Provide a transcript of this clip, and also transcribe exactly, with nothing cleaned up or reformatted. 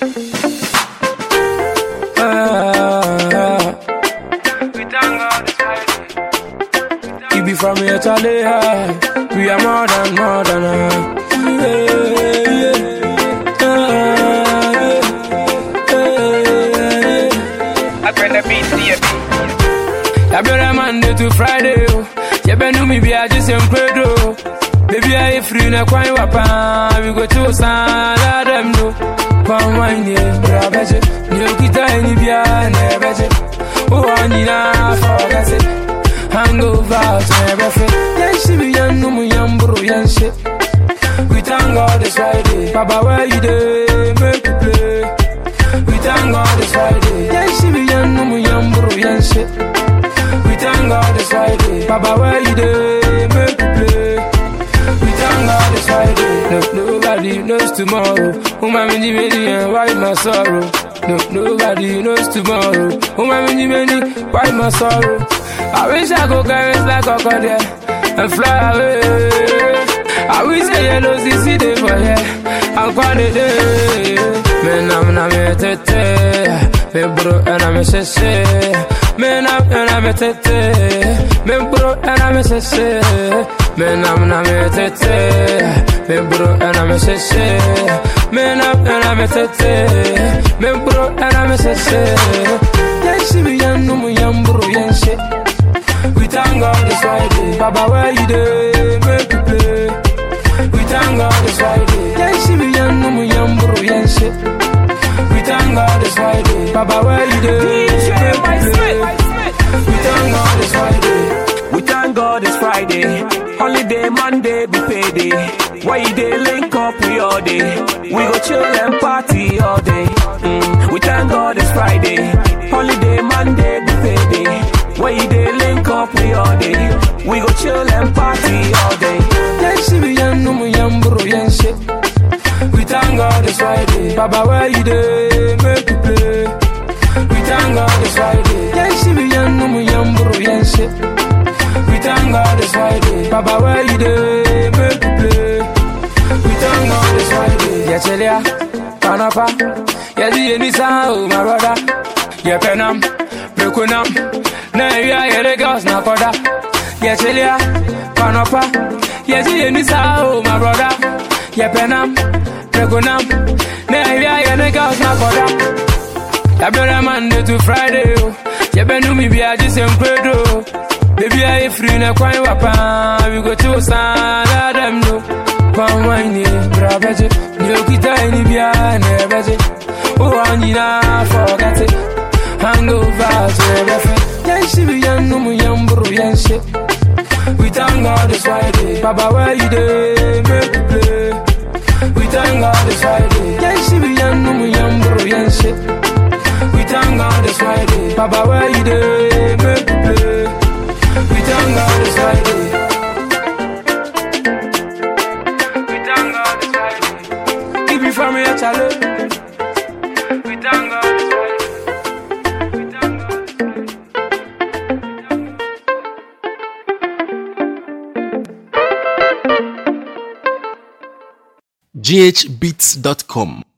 Ah, we thank God it's Friday. You be from here, Charlie. We are more than, more than. Uh, yeah, yeah. Ah, yeah, yeah. I bring the beat to you. I better Monday to Friday. You better know me be a just incredible. Baby, I free na kwai wapa. We go to San Adam no. Come wine yeah, brabeje. You kita any bia na beje. Oh, anina forget it. Hangover to never fit. Yan she be yan no mu yan bro yan shit. We thank God it's Friday. Baba where you dey make you play. We thank God it's Friday. Yan she be yan no mu yan bro yan shit. We thank God it's Friday. Baba where you dey make you play. We thank God it's Friday. No, nobody knows tomorrow. Who my many many and why my sorrow? No, nobody knows tomorrow. Who my many many why my sorrow? I wish I could carry like a crocodile and fly away. I wish I yellow C C day for here. I'm quite day. Man, I'm not me tete. Me bro and I'm a sese. Man, I'm and I'm a tete. Me bro and I'm a sese. Man, I'm not me tete. Me bro and I'm a sese. Man, I'm and I'm a tete. Me bro and I'm a sese. Yes, she be young, no more young bro, young shit. We thank God it's Friday. Baba, where you dey make you play? We thank God it's Friday. Yes, she be young, no more young bro, young shit. We thank God it's Friday. Baba, where you dey make you play? We thank God it's Friday. We thank God it's Friday. Holiday, Monday, be payday. Why you dey link up we all day? We go chill and party all day. Mm. We thank God it's Friday. Holiday, Monday, be payday. Why you dey link up we all day? We go chill and party all day. Yes, she be young, no more young bro, young shit. We thank God it's Friday. Baba, where you dey make you play? We thank God it's Friday. Yes, she be young, no more young bro, young shit. We thank God it's Friday. Baba, where you dey make you play? We thank God it's Friday. Yeah, Chelia, Panapa. Yeah, the any sound, my brother. Yeah, Penam, Prekunam. Now you are the girls, na koda. Yeah, Chelia, Panapa. Yeah, the any sound, my brother. Yeah, Penam, Prekunam. Now you are the girls, na koda. I better Monday to Friday. You better know me be a just incredible. Baby, I free na kwai wapa. We go to San Adam no. Come wine yeah, brabeje. You kita any bia na beje. Oh, anina forget it. Hangover to never fit. Yan she be young, no more young bro, young shit. We thank God it's Friday. Baba, where you dey make you play? We thank God it's Friday. Yan she be young, no more young bro, young shit. We thank God it's Friday. Baba, where you dey make you play? We thank God it's Friday. We thank God it's Friday. Keep me from here, Charlie. We thank God it's Friday. We thank God it's Friday. g h beats dot com